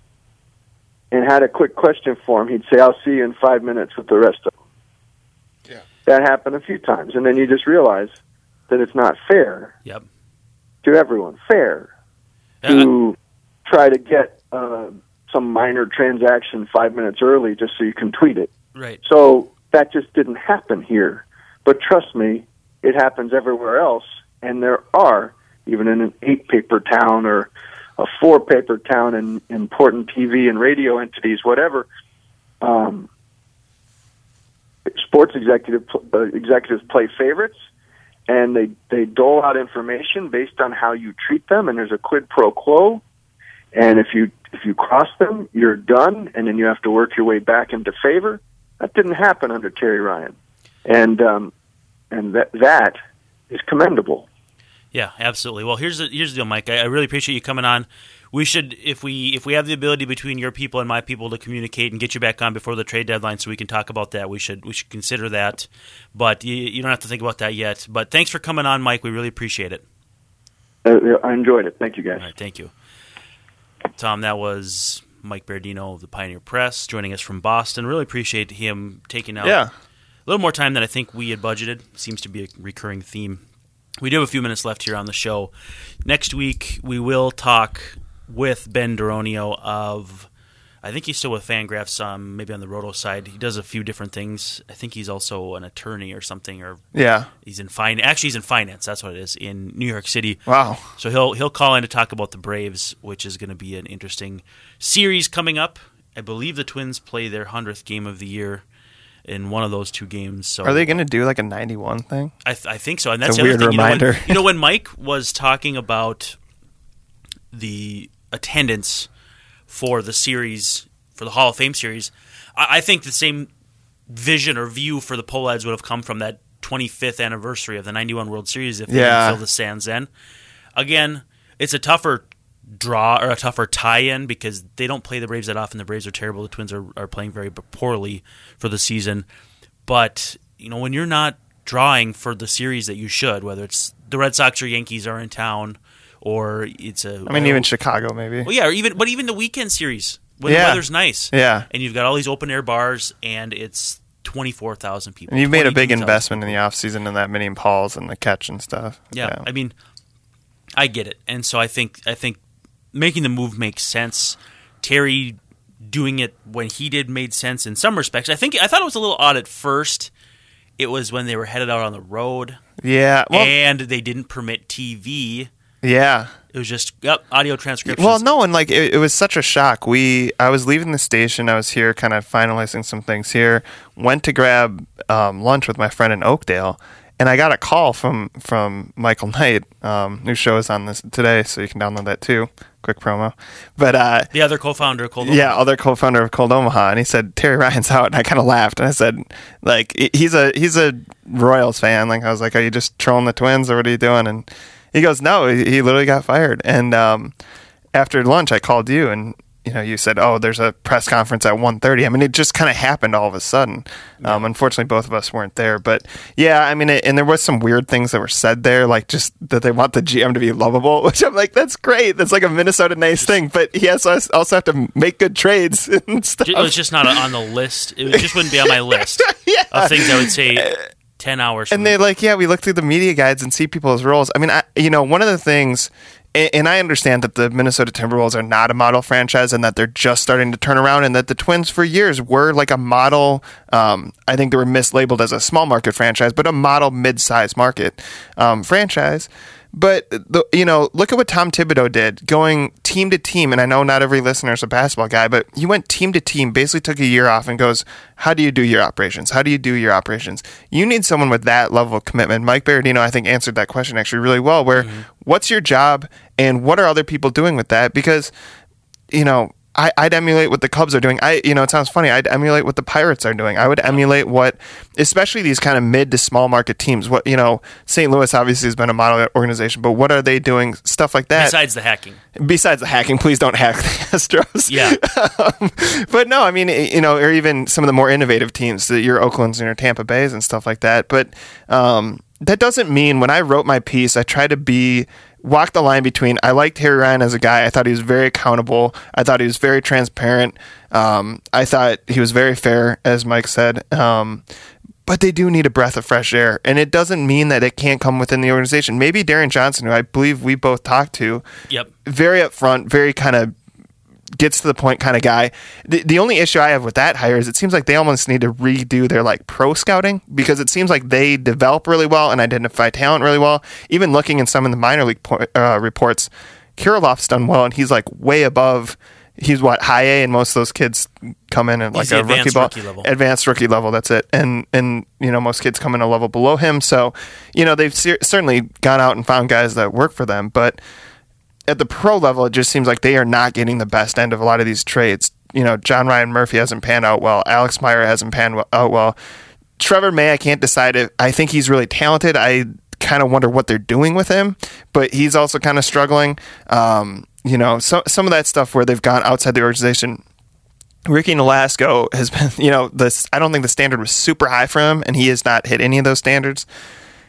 and had a quick question for him, he'd say, "I'll see you in five minutes with the rest of them." Yeah. That happened a few times. And then you just realize that it's not fair yep. to everyone. Fair uh, to try to get uh, some minor transaction five minutes early just so you can tweet it. Right. So that just didn't happen here. But trust me, it happens everywhere else. And there are, even in an eight-paper town or a four-paper town in important T V and radio entities, whatever, um, sports executive, uh, executives play favorites, and they, they dole out information based on how you treat them, and there's a quid pro quo. And if you if you cross them, you're done, and then you have to work your way back into favor. That didn't happen under Terry Ryan. And um, and that that is commendable. Yeah, absolutely. Well, here's the here's the deal, Mike. I, I really appreciate you coming on. We should, if we if we have the ability between your people and my people to communicate and get you back on before the trade deadline, so we can talk about that. We should we should consider that. But you, you don't have to think about that yet. But thanks for coming on, Mike. We really appreciate it. Uh, I enjoyed it. Thank you, guys. All right, thank you, Tom. That was Mike Berardino of the Pioneer Press joining us from Boston. Really appreciate him taking out yeah. little more time than I think we had budgeted. Seems to be a recurring theme. We do have a few minutes left here on the show. Next week, we will talk with Ben Duronio of, I think he's still with Fangraphs, um, maybe on the Roto side. He does a few different things. I think he's also an attorney or something, or yeah, he's in finance. Actually, he's in finance. That's what it is in New York City. Wow. So he'll he'll call in to talk about the Braves, which is going to be an interesting series coming up. I believe the Twins play their hundredth game of the year in one of those two games. So are they going to do like a ninety-one thing? I, th- I think so, and that's it's a the weird other thing. reminder. You know, when, you know, when Mike was talking about the attendance for the series, for the Hall of Fame series, I, I think the same vision or view for the Pohlads would have come from that twenty-fifth anniversary of the ninety-one World Series if they yeah. didn't fill the stands then. Again, it's a tougher draw or a tougher tie-in because they don't play the Braves that often. The Braves are terrible. The Twins are, are playing very poorly for the season. But, you know, when you're not drawing for the series that you should, whether it's the Red Sox or Yankees are in town, or it's a... I mean, even Chicago, maybe. Well, yeah, or even, but even the weekend series, when yeah. the weather's nice. Yeah. And you've got all these open-air bars, and it's twenty-four thousand people. And you've made a big investment people. in the offseason in that mini Pauls and the catch and stuff. Yeah, yeah, I mean, I get it. And so I think I think making the move makes sense. Terry doing it when he did made sense in some respects. I think I thought it was a little odd at first. It was when they were headed out on the road. Yeah. Well, and they didn't permit T V. Yeah. It was just yep, audio transcriptions. Well, no, and like it, it was such a shock. We, I was leaving the station. I was here, kind of finalizing some things here. Went to grab um, lunch with my friend in Oakdale, and I got a call from from Michael Knight. Um, new show is on this today, so you can download that too. Quick promo, but uh, the other co-founder of Cold Omaha. Yeah, other co-founder of Cold Omaha, and he said Terry Ryan's out, and I kind of laughed, and I said, like, he's a he's a Royals fan. Like, I was like, are you just trolling the Twins, or what are you doing? And he goes, no, he, he literally got fired. And um, after lunch, I called you, and you know, you said, oh, there's a press conference at one thirty. I mean, it just kind of happened all of a sudden. Yeah. Um, unfortunately, both of us weren't there. But yeah, I mean, it, and there was some weird things that were said there, like just that they want the G M to be lovable, which I'm like, that's great. That's like a Minnesota nice thing. But he has to also have to make good trades and stuff. It was just not on the list. It just wouldn't be on my list yeah. of things I would say ten hours. And they're like, yeah, we look through the media guides and see people's roles. I mean, I, you know, one of the things, and I understand that the Minnesota Timberwolves are not a model franchise and that they're just starting to turn around, and that the Twins for years were like a model. Um, I think they were mislabeled as a small market franchise, but a model mid-sized market um, franchise. But, the, you know, look at what Tom Thibodeau did, going team to team. And I know not every listener is a basketball guy, but he went team to team, basically took a year off and goes, how do you do your operations? How do you do your operations? You need someone with that level of commitment. Mike Berardino, I think, answered that question actually really well, where mm-hmm. what's your job and what are other people doing with that? Because, you know, I, I'd emulate what the Cubs are doing. I, you know, it sounds funny. I'd emulate what the Pirates are doing. I would emulate what, especially these kind of mid to small market teams. What, you know, Saint Louis obviously has been a model organization, but what are they doing? Stuff like that. Besides the hacking. Besides the hacking, please don't hack the Astros. Yeah. um, but no, I mean, you know, or even some of the more innovative teams, your Oaklands and your Tampa Bays and stuff like that. But um, that doesn't mean when I wrote my piece, I try to be. Walk the line between I liked Terry Ryan as a guy. I thought he was very accountable. I thought he was very transparent. Um, I thought he was very fair, as Mike said. Um, but they do need a breath of fresh air. And it doesn't mean that it can't come within the organization. Maybe Darren Johnson, who I believe we both talked to, yep. very upfront, very kind of gets to the point kind of guy. The, the only issue I have with that hire is it seems like they almost need to redo their like pro scouting, because it seems like they develop really well and identify talent really well. Even looking in some of the minor league po- uh, reports, Kirilloff's done well, and he's like way above. He's what, high A, and most of those kids come in at like a rookie ball, rookie level. advanced rookie level. That's it. And and you know, most kids come in a level below him. So you know, they've ser- certainly gone out and found guys that work for them, but at the pro level, it just seems like they are not getting the best end of a lot of these trades. You know, John Ryan Murphy hasn't panned out well. Alex Meyer hasn't panned out well. Trevor May, I can't decide if I think he's really talented. I kind of wonder what they're doing with him, but he's also kind of struggling. Um, you know, so, some of that stuff where they've gone outside the organization. Ricky Nolasco has been, you know, this. I don't think the standard was super high for him, and he has not hit any of those standards.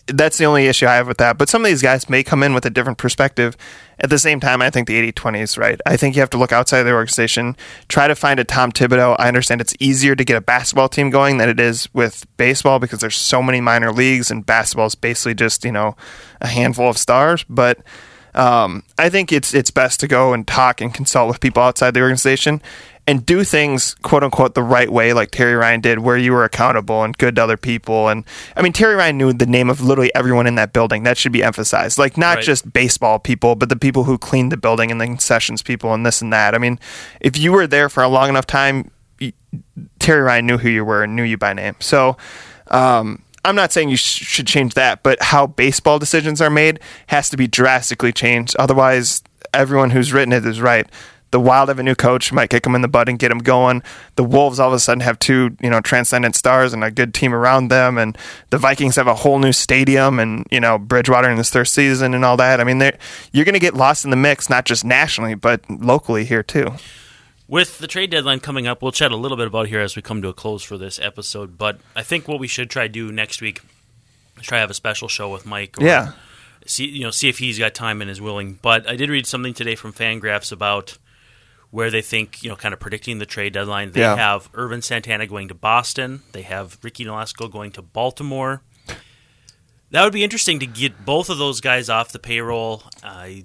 that's the only issue I have with that. But some of these guys may come in with a different perspective. At the same time, I think the eighty twenty is right. I think you have to look outside of the organization, try to find a Tom Thibodeau. I understand it's easier to get a basketball team going than it is with baseball because there's so many minor leagues and basketball is basically just, you know, a handful of stars. But um, I think it's it's best to go and talk and consult with people outside the organization and do things, quote unquote, the right way, like Terry Ryan did, where you were accountable and good to other people. And I mean, Terry Ryan knew the name of literally everyone in that building. That should be emphasized. Like, not right. just baseball people, but the people who cleaned the building and the concessions people and this and that. I mean, if you were there for a long enough time, Terry Ryan knew who you were and knew you by name. So, um, I'm not saying you sh- should change that, but how baseball decisions are made has to be drastically changed. Otherwise, everyone who's written it is right. The Wild have a new coach, might kick them in the butt and get them going. The Wolves all of a sudden have two, you know, transcendent stars and a good team around them. And the Vikings have a whole new stadium and, you know, Bridgewater in his third season and all that. I mean, you're going to get lost in the mix, not just nationally, but locally here too. With the trade deadline coming up, we'll chat a little bit about here as we come to a close for this episode. But I think what we should try to do next week is try to have a special show with Mike. Or yeah. See, you know, see if he's got time and is willing. But I did read something today from Fangraphs about where they think, you know, kind of predicting the trade deadline. They yeah. have Ervin Santana going to Boston. They have Ricky Nolasco going to Baltimore. That would be interesting to get both of those guys off the payroll. I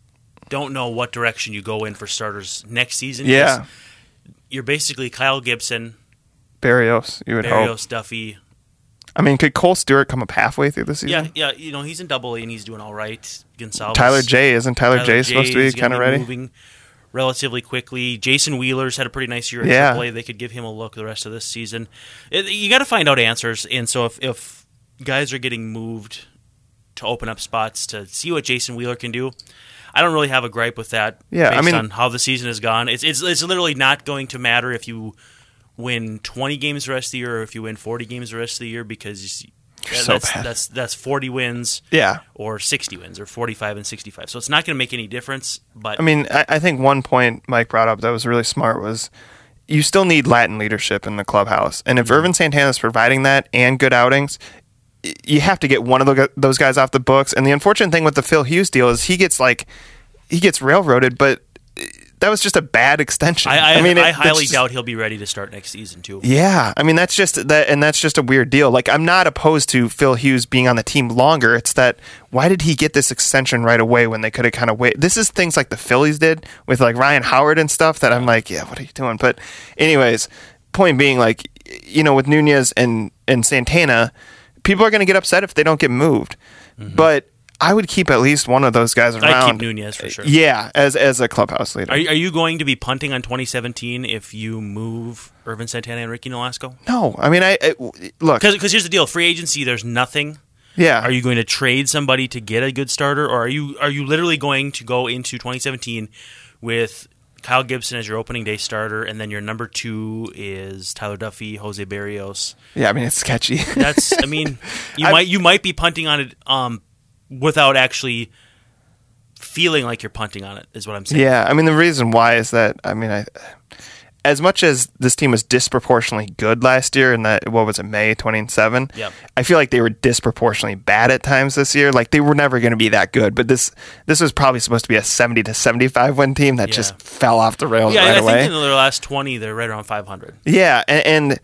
don't know what direction you go in for starters next season. Yeah. You're basically Kyle Gibson, Barrios, you would Barrios, hope. Duffy. I mean, could Cole Stewart come up halfway through the season? Yeah, yeah. You know, he's in Double A and he's doing all right. Gonzalez. Tyler J. Isn't Tyler, Tyler J supposed to be kind of ready? Moving relatively quickly. Jason Wheeler's had a pretty nice year at yeah. Triple A. They could give him a look the rest of this season. It, you got to find out answers. And so if, if guys are getting moved to open up spots to see what Jason Wheeler can do, I don't really have a gripe with that yeah, based I mean, on how the season has gone. It's, it's it's literally not going to matter if you win twenty games the rest of the year or if you win forty games the rest of the year because You're yeah, so that's, bad. that's that's forty wins yeah. or sixty wins or forty-five and sixty-five. So it's not going to make any difference. But I mean, I, I think one point Mike brought up that was really smart was you still need Latin leadership in the clubhouse. And if mm-hmm. Ervin Santana is providing that and good outings, you have to get one of those guys off the books. And the unfortunate thing with the Phil Hughes deal is he gets like he gets railroaded, but that was just a bad extension. I, I, I mean, it, I highly just, doubt he'll be ready to start next season too. Yeah, I mean that's just that, and that's just a weird deal. Like I'm not opposed to Phil Hughes being on the team longer. It's that why did he get this extension right away when they could have kind of waited? This is things like the Phillies did with like Ryan Howard and stuff that I'm like, yeah, what are you doing? But anyways, point being, like you know, with Nunez and and Santana, people are going to get upset if they don't get moved, mm-hmm. but I would keep at least one of those guys around. I'd keep Nunez for sure. Yeah, as as a clubhouse leader. Are, are you going to be punting on twenty seventeen if you move Ervin Santana and Ricky Nolasco? No, I mean, I, I look because here's the deal: free agency, there's nothing. Yeah. Are you going to trade somebody to get a good starter, or are you are you literally going to go into twenty seventeen with Kyle Gibson as your opening day starter, and then your number two is Tyler Duffy, Jose Barrios? Yeah, I mean it's sketchy. That's, I mean, you might you might be punting on it. Um, without actually feeling like you're punting on it, is what I'm saying. Yeah, I mean, the reason why is that, I mean, I, as much as this team was disproportionately good last year in that, what was it, May twenty seven? Yep. I feel like they were disproportionately bad at times this year. Like, they were never going to be that good, but this this was probably supposed to be a seventy to seventy-five win team that yeah. just fell off the rails yeah, right I away. I think in their last twenty, they're right around five hundred. Yeah, and... and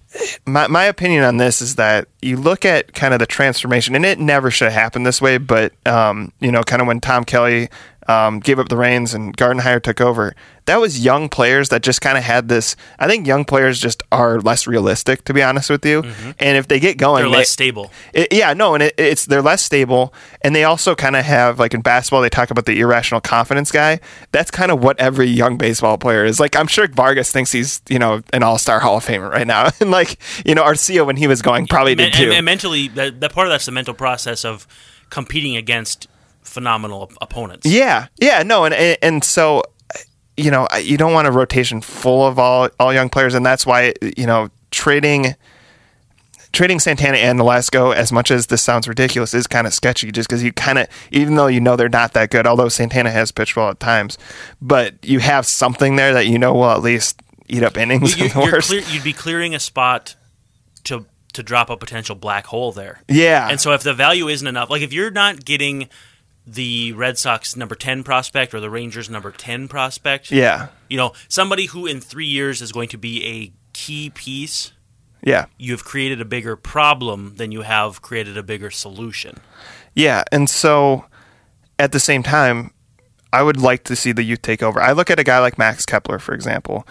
My my opinion on this is that you look at kind of the transformation, and it never should have happened this way, but, um, you know, kind of when Tom Kelly um, gave up the reins and Gardenhire took over, that was young players that just kind of had this. I think young players just are less realistic, to be honest with you. Mm-hmm. And if they get going, they're they, less stable. It, yeah, no, and it, it's they're less stable, and they also kind of have, like in basketball, they talk about the irrational confidence guy. That's kind of what every young baseball player is. Like, I'm sure Vargas thinks he's, you know, an all-star Hall of Famer right now, and like, you know, Arcia when he was going probably and, did too. And, and mentally, that, that part of that's the mental process of competing against phenomenal opponents. Yeah, yeah, no, and and, and so. You know, you don't want a rotation full of all, all young players, and that's why, you know, trading trading Santana and Nolasco, as much as this sounds ridiculous, is kind of sketchy, just because you kind of, even though you know they're not that good, although Santana has pitched well at times, but you have something there that you know will at least eat up innings. You, in the you're worst. Clear, you'd be clearing a spot to to drop a potential black hole there. Yeah. And so if the value isn't enough, like if you're not getting the Red Sox number ten prospect or the Rangers number ten prospect, yeah. you know, somebody who in three years is going to be a key piece, yeah. you've created a bigger problem than you have created a bigger solution. Yeah, and so at the same time, I would like to see the youth take over. I look at a guy like Max Kepler, for example.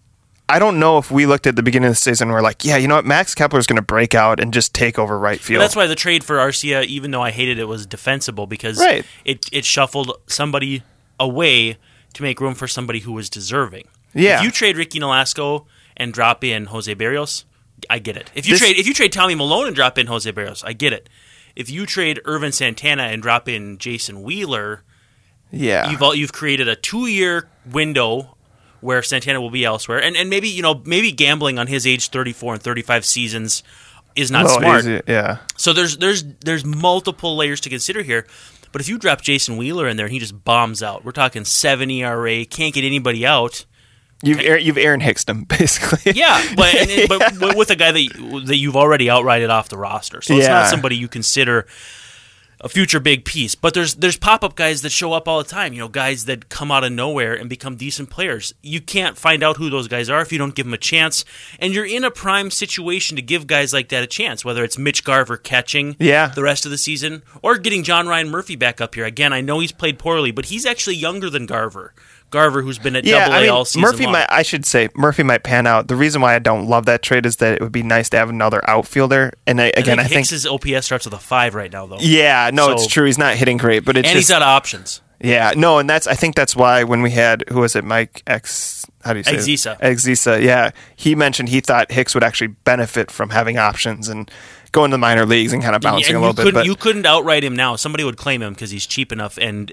I don't know if we looked at the beginning of the season and we're like, yeah, you know what, Max Kepler is going to break out and just take over right field. But that's why the trade for Arcia, even though I hated it, was defensible because right. it, it shuffled somebody away to make room for somebody who was deserving. Yeah. If you trade Ricky Nolasco and drop in Jose Barrios, I get it. If you This- trade if you trade Tommy Malone and drop in Jose Barrios, I get it. If you trade Irvin Santana and drop in Jason Wheeler, yeah. you've all, you've created a two-year window where Santana will be elsewhere, and and maybe you know maybe gambling on his age thirty-four and thirty-five seasons is not Well, smart. easy, yeah. So there's there's there's multiple layers to consider here. But if you drop Jason Wheeler in there and he just bombs out, we're talking seven E R A, can't get anybody out. You've Aaron, you've Aaron Hicksed him, basically. Yeah, but and, and- but w- with a guy that that you've already outrighted off the roster, so it's Yeah. not somebody you consider a future big piece. But there's there's pop up guys that show up all the time. You know, guys that come out of nowhere and become decent players. You can't find out who those guys are if you don't give them a chance. And you're in a prime situation to give guys like that a chance. Whether it's Mitch Garver catching Yeah. the rest of the season or getting John Ryan Murphy back up here again. I know he's played poorly, but he's actually younger than Garver. Garver, who's been at Yeah, Double A I mean, all season Murphy long. might. I should say Murphy might pan out. The reason why I don't love that trade is that it would be nice to have another outfielder. And I, again, I I think, think Hicks's O P S starts with a five right now, though. yeah, no, So- it's true. He's not hitting great, but it's and just he's out of options. yeah, no, and that's I think that's why when we had who was it, Mike X, how do you say Exisa. it? Exisa, yeah, he mentioned he thought Hicks would actually benefit from having options and going to the minor leagues and kind of bouncing and a you little bit. couldn't, But you couldn't outright him now. Somebody would claim him because he's cheap enough. And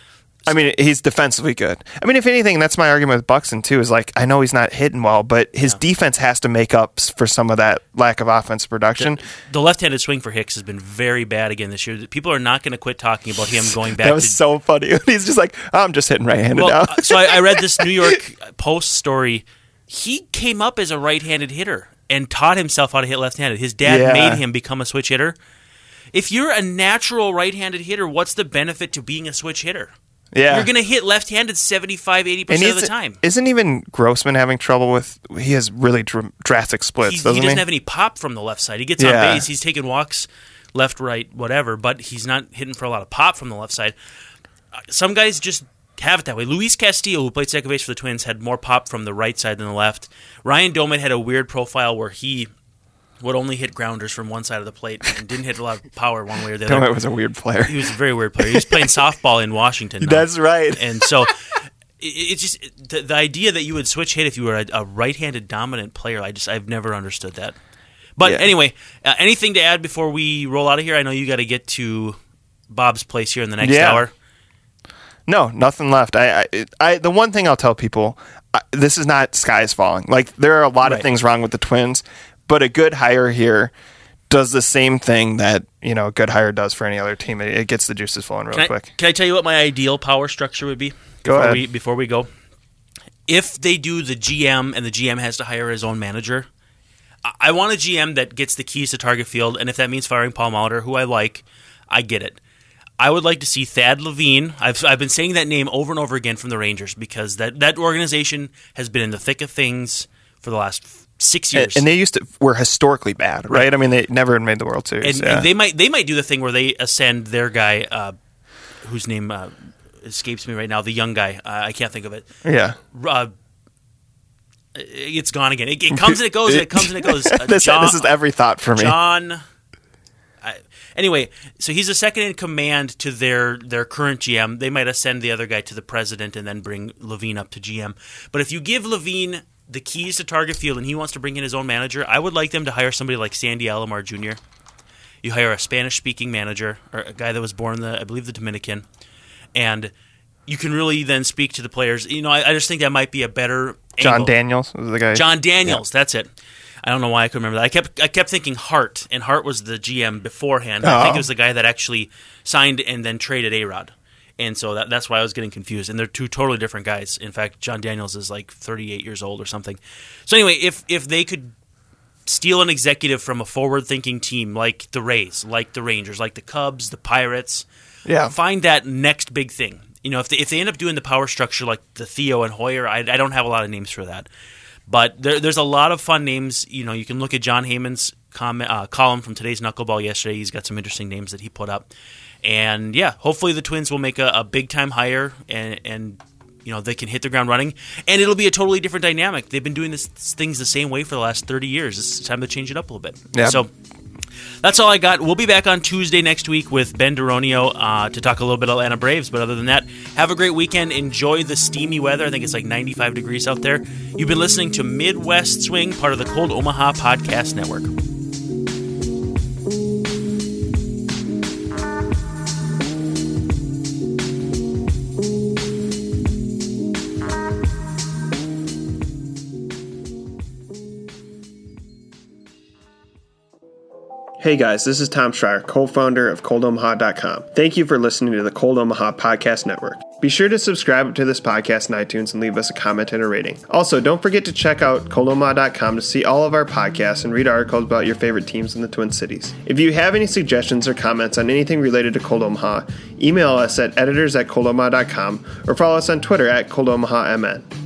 I mean, he's defensively good. I mean, if anything, that's my argument with Buxton too. Is like I know he's not hitting well, but his Yeah. defense has to make up for some of that lack of offensive production. the left-handed swing for Hicks has been very bad again this year. People are not going to quit talking about him going back That was to so funny. He's just like, oh, I'm just hitting right-handed Well, now. uh, so I, I read this New York Post story. He came up as a right-handed hitter and taught himself how to hit left-handed. His dad Yeah. made him become a switch hitter. If you're a natural right-handed hitter, what's the benefit to being a switch hitter? Yeah, You're going to hit left-handed seventy-five, eighty percent of the time. Isn't even Grossman having trouble with? He has really dr- drastic splits, He, he doesn't he? doesn't have any pop from the left side. He gets Yeah. on base. He's taking walks left, right, whatever, but he's not hitting for a lot of pop from the left side. Uh, Some guys just have it that way. Luis Castillo, who played second base for the Twins, had more pop from the right side than the left. Ryan Doman had a weird profile where he would only hit grounders from one side of the plate and didn't hit a lot of power one way or the other. Doman was a weird player. He was a very weird player. He was playing softball in Washington. now. That's right. And so it- it's just the, the idea that you would switch hit if you were a, a right-handed dominant player. I just I've never understood that. But Yeah. anyway, uh, anything to add before we roll out of here? I know you got to get to Bob's place here in the next Yeah. hour. No, nothing left. I, I, I, the one thing I'll tell people, I, this is not skies falling. Like there are a lot of Right. things wrong with the Twins, but a good hire here does the same thing that you know a good hire does for any other team. It, it gets the juices flowing real Can I, quick. can I tell you what my ideal power structure would be? Go before ahead. We, before we go, if they do the G M and the G M has to hire his own manager, I, I want a G M that gets the keys to Target Field, and if that means firing Paul Molitor, who I like, I get it. I would like to see Thad Levine. I've I've been saying that name over and over again from the Rangers because that, that organization has been in the thick of things for the last f- six And, years. and they used to were historically bad, right? I mean, they never made the World Series. And, yeah. and they might they might do the thing where they ascend their guy, uh, whose name uh, escapes me right now, the young guy. Uh, I can't think of it. yeah. Uh, it's gone again. It, it comes and it goes. And it comes and it goes. Uh, this, John, this is every thought for me. John. I, anyway, so he's a second in command to their their current G M. They might ascend the other guy to the president and then bring Levine up to G M. But if you give Levine the keys to Target Field and he wants to bring in his own manager, I would like them to hire somebody like Sandy Alomar Junior You hire a Spanish-speaking manager, or a guy that was born in the, I believe, the Dominican, and you can really then speak to the players. You know, I, I just think that might be a better John angle. Daniels was the guy. John Daniels, that's it. I don't know why I could remember that. I kept I kept thinking Hart, and Hart was the G M beforehand. I think Oh. it was the guy that actually signed and then traded A-Rod. And so that, that's why I was getting confused. And they're two totally different guys. In fact, John Daniels is like thirty-eight years old or something. So anyway, if if they could steal an executive from a forward-thinking team like the Rays, like the Rangers, like the Cubs, the Pirates. Yeah. Find that next big thing. You know, if they, if they end up doing the power structure like the Theo and Hoyer, I, I don't have a lot of names for that. But there, there's a lot of fun names. You know, you can look at John Heyman's comment, uh, column from today's Knuckleball yesterday. He's got some interesting names that he put up. And, yeah, hopefully the Twins will make a, a big-time hire and, and, you know, they can hit the ground running. And it'll be a totally different dynamic. They've been doing this things the same way for the last thirty years. It's time to change it up a little bit. Yeah. So that's all I got. We'll be back on Tuesday next week with Ben Duronio uh, to talk a little bit of Atlanta Braves. But other than that, have a great weekend. Enjoy the steamy weather. I think it's like ninety-five degrees out there. You've been listening to Midwest Swing, part of the Cold Omaha Podcast Network. Hey guys, this is Tom Schreier, co-founder of cold omaha dot com. Thank you for listening to the Cold Omaha Podcast Network. Be sure to subscribe to this podcast in iTunes and leave us a comment and a rating. Also, don't forget to check out cold omaha dot com to see all of our podcasts and read articles about your favorite teams in the Twin Cities. If you have any suggestions or comments on anything related to Cold Omaha, email us at editors at cold omaha dot com or follow us on Twitter at cold omaha m n.